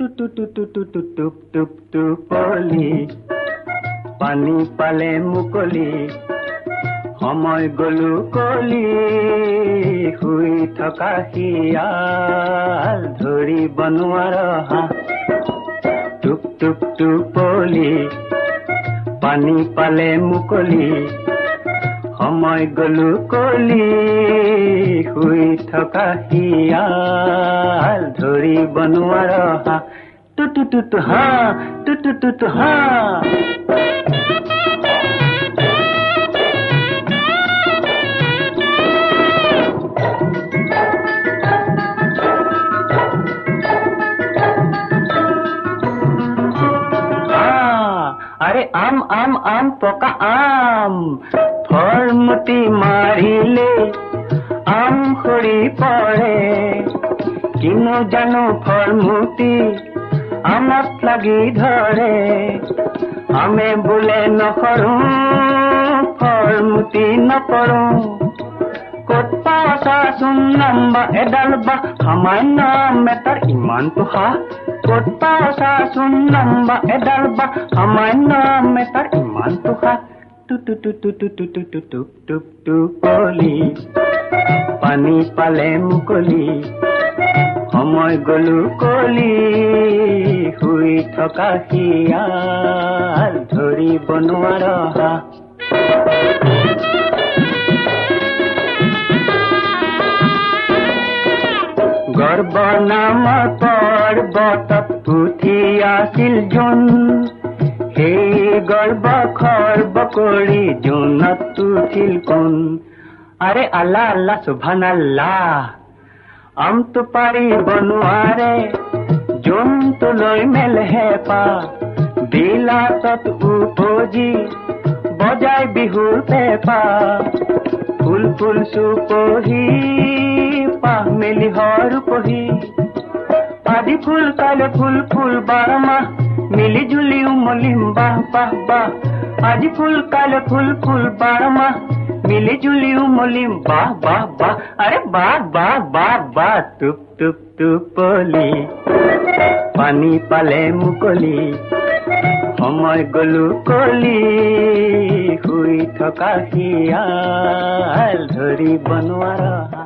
টুপ টুপ টোপলি পানী পালে মুকলি সময় গলো কলি শুই থকা শিয়াল ধৰিব নোৱাৰ হাঁহ টুপ টুপ টোপলি পানী পালে মুকলি সময় গলো কলি শুই থকা শিয়াল ধৰিব নোৱাৰ হাঁহ টুটু হাঁহ টুটু হাঁহ अरे आम आम आम पका आम फरमुटी मारिले आम खड़ी पड़े किनो जानो फरमुटी आमत लगी धरे हमें बोले न करूं फरमुटी न पड़ूं कोटा सासुन नंबा एडलबा हमारे नाम में तर ईमान तो हा कोटा सासुन नंबा एडलबा हमारे नाम में तर ईमान तो हा टुपली पानी पाले मुकली समय गलु कली हुई थका शियाल धरिब নোৱাৰ হাঁহ गर्भ नाम पर्वतत उठी আছিল জোন সেই गर्भ खर्ब কৰি জোনত উঠিল কোন আৰে আল্লাহ আল্লাহ সুবহানাল্লাহ আমটো পাৰিব নোৱাৰে জোনটো লৈ মেলহে পা বিলাতত উপজি বজাই বিহুৰ পেপা ফুল ফুল সুপহি পাহ মেলি হৰ পহি আদি ফুল কালে ফুল ফুল বাৰমা মিলি জুলি উমলিম বাহ বাহ বাহ আদি ফুল কালে ফুল ফুল বাৰমা মিলি জুলি উমলিম বাহ বাহ বাহ আরে বাহ বাহ বাহ বাহ টুপ টুপ টোপলি পানী পালে মুকলি সময় গলো কলি শুই থকা শিয়াল ধৰিব নোৱাৰা